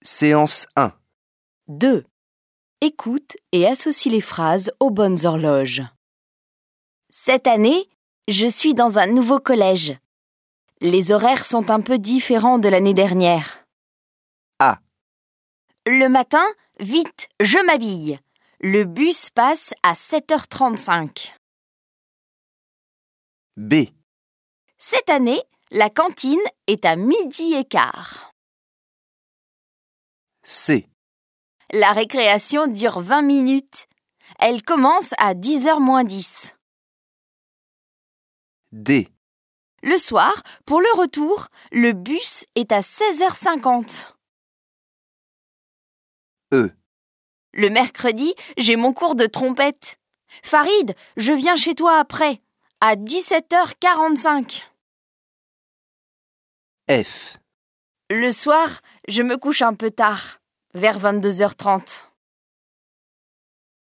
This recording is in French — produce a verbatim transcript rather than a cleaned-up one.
Séance un. deux. Écoute et associe les phrases aux bonnes horloges. Cette année, je suis dans un nouveau collège. Les horaires sont un peu différents de l'année dernière. A. Le matin, vite, je m'habille. Le bus passe à sept heures trente-cinq. B. Cette année, la cantine est à midi et quart. C. La récréation dure vingt minutes. Elle commence à dix heures moins dix. D. Le soir, pour le retour, le bus est à seize heures cinquante. E. Le mercredi, j'ai mon cours de trompette. Farid, je viens chez toi après, à dix-sept heures quarante-cinq. F. Le soir, je me couche un peu tard, vers vingt-deux heures trente.